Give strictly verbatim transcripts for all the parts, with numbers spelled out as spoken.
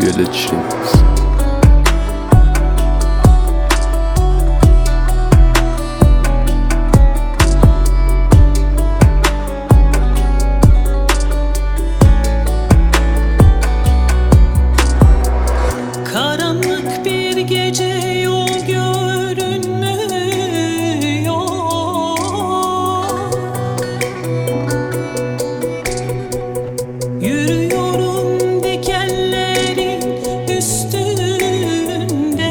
Village Remix. Karanlık bir gece, yol görünmüyor. Yürüyorum dikenlerin üstünde.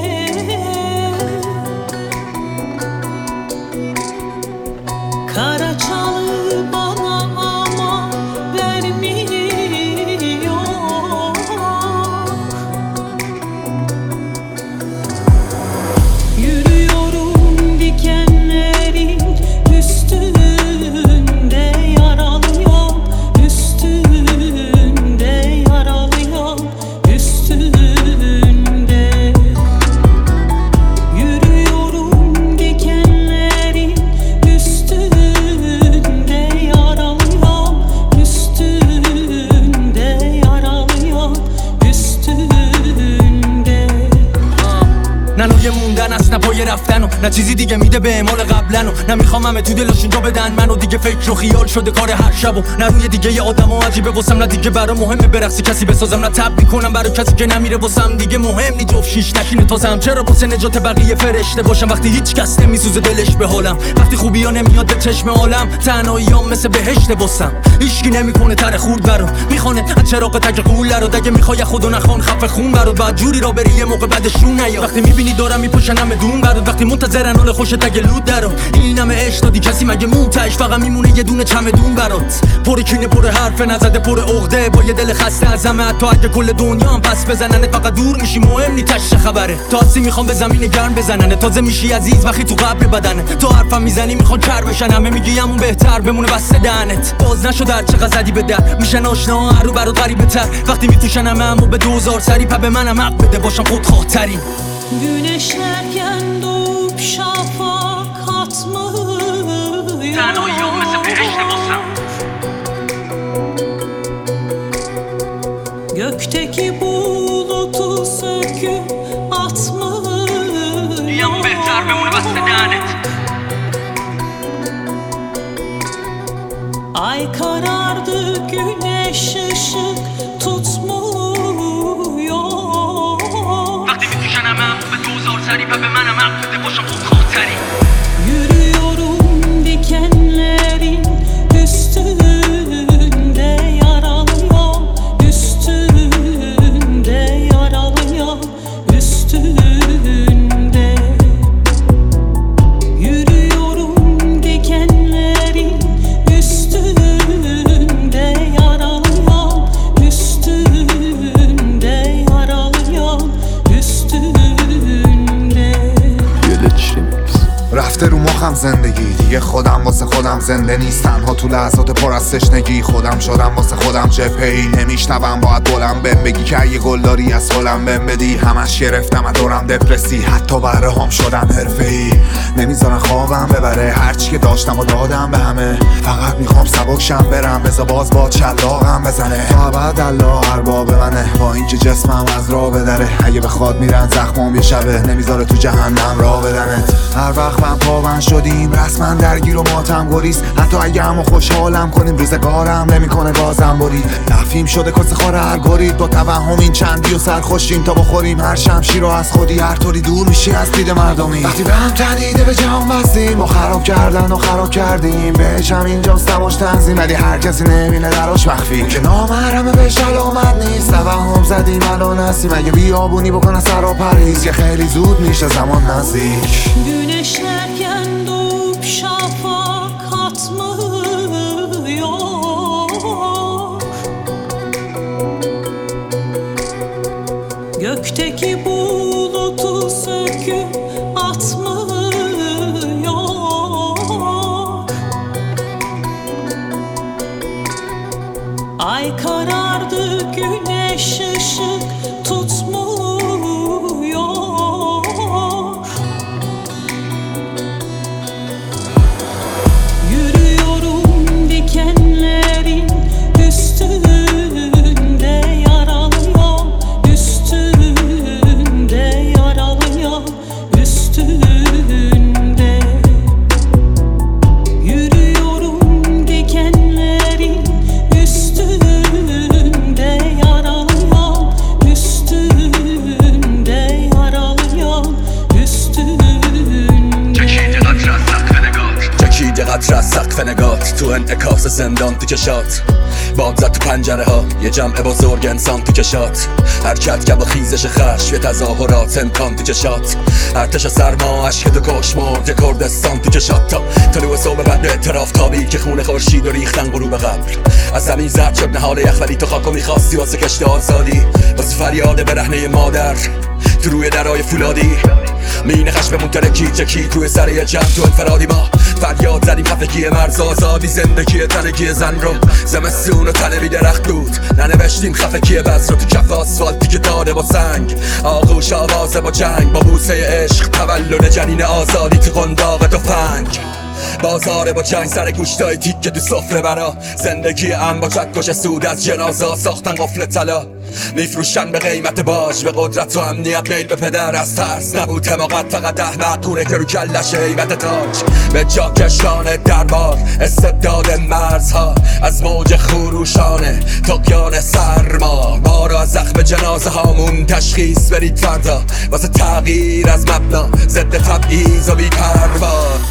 Kara çalı bana ama vermiyor. Yürüyorum dikenlerin üstünde, yaralıyım üstünde, yaralıyım üstünde. Yürüyorum dikenlerin üstünde, yaralıyım üstünde, yaralıyım üstünde. نه نوی موندن است نه پای رفتن و نه چیزی دیگه میده به مال قبلن و نه میخوام همه تو دلشون جا بدن منو دیگه فکر و خیال شده کار هر شب و نه روی دیگه یه آدم ها عجیبه واسم نه دیگه برا مهمه برقصی کسی بسازم نه تب میکنم برای کسی که نمیره واسم دیگه مهم نی جفت شیش نشینه تازم چرا واسه نجات بقیه فرشته باشم وقتی هیچ کس نمیسوزه دلش به حالم وقتی خوبی ها نمیاد به چشم عالم تنهاییام مثل بهشت واسم هیچکی نمیکنه تر خورد برو میخونه از چراغ تک قوله رو دیگه میخوای خودو نخوان خفه خون برات بعد جوری را بری یه موقع بعدشون نیا وقتی میبینی دارم میپوشن همه دون برات وقتی منتظرن حال خوش تگ لود درو این همه عشق دادی کسی مگه مونتاش فقط میمونه یه دونه چمدون برات پر کینه پر حرف نزده پر عقده با یه دل خسته از همه تا اگه کل دنیا هم پس بزنن فقط دور میشی مهم نی تش خبره تاسی میخوام به زمین گرم بزنن تازه میشی عزیز وقتی تو قبر بدنه تو حرفم میزنی میخوان کر بشن همه میگی همون بهتر بمونه بسته دهنت باز نشد هر چقدر زدی به در میشن آشنا هر رو برات غریبه تر وقتی میفروشن همه همو به دوزار سری پا به منم حق بده باشم خودخواه‌ترین Güneşlerken doğup şafak atmıyor. تنهاییام مثل بهشت واسم Gökteki bulutu söküp atmıyor. یه همون بهتر بمونه بسته دهنت Ay karardı, güneş ışık tutmuyor. وقتی میفروشن همه همو به دوزار سری پا به منم حق بده باشم خودخواه‌ترین Yürüyorum dikenlerin üstünde, yaralıyım üstünde, yaralıyım üstünde. Yürüyorum dikenlerin üstünde, yaralıyım üstünde, yaralıyım üstünde. Village Remix. رفته رو مخم زندگی دیگه خودم واسه خودم زنده نیست تنها تو لحظات پر از تشنگی خودم شدم واسه خودم جبهه‌ای نمیشنوم باید بلم بهم بگی که یه گلداری از حالم بهم بدی همش گرفتم از دورم دپرسی حتی بهره هم شدم حرفه‌ای نمیذارن خوابم ببره هرچی که داشتم و دادم به همه فقط میخوام سبک شم برم بذار باز با چلاقم بزنه تا ابد الله ارباب منه با اینکه جسمم از راه بدره اگه بخواد میرن زخمام یه شبه نمیذاره تو جهنم راه بدنت هر وقت من پاون شدیم رسما درگیر و ماتم گریز حتی اگه همو خوشحالم کنیم روزگارم نمیکنه بازم برید تفهیم شده کس خار هر گرید با توهم این چندی و سرخوشیم تا بخوریم هر شمشیر رو از خودی هر طوری دور میشی از دید مردمی وقتی به هم تنیده به جهان بستیم ما خراب کردن و خراب کردیم بهش هم اینجاست تماش تنظیم ولی هر کسی نبینه دراش مخفی که نامحرمه بهش علامت نیست توهم زدیم الان هستیم اگه بیابونی بکنه سر و پریز که خیلی زود میشه زمان نزدیک Güneşlerken doğup şafak atmıyor. Gökteki bulutu söküp atmıyor. Ay karardı, güneş ışık tutmuyor. Yürüyorum dikenlerin üstünde, yaralıyım متر از سقف نگات، تو انعکاس زندان تو چشات، باد زد تو پنجره ها، یه جمع بزرگ انسان تو کشات، حرکت که با خیزش خشم، یه تظاهرات امکان تو چشات، ارتش سرما عشق تو کشمرد، یه کردستان تو چشات، تا طلوع صبح بعد اعتراف خوابی که خونه خورشید و ریختن غروب قبر، از زمین زرد شد نهال یخ ولی تو خاکو میخواستی واسه کشت آزادی، واسه فریاد برهنه مادر تو روی درای فولادی، مین خشممون ترکی چکی توی سر یه جمع تو انفرادی، ما فریاد زدیم خفگی مرز آزادی، زندگی تنگی زن رو، زمستون و تنه بی درخت بود، ننوشتیم خفگی بز رو تو کف آسفالتی که داده با سنگ، آغوش آوازه با جنگ، با بوسه عشق تولد جنین آزادی تو قنداق تفنگ، بازار با چنگ سر گوشتای تیکه تو سفره برا، زندگی ام با چکش سود از جنازه ساختن قفل طلا، میفروشن به قیمت باج، به قدرت و امنیت میل به پدر، از ترس نبود حماقت، فقط احمق کونه که رو کلش هیبت تاج، به جا کشان دربار استبداد مرزها، از موج خروشانه طغیان سرما، ما را از زخم جنازه هامون تشخیص برید فردا، واسه تغییر از مبنا ضد تبعیض و بی‌پروا.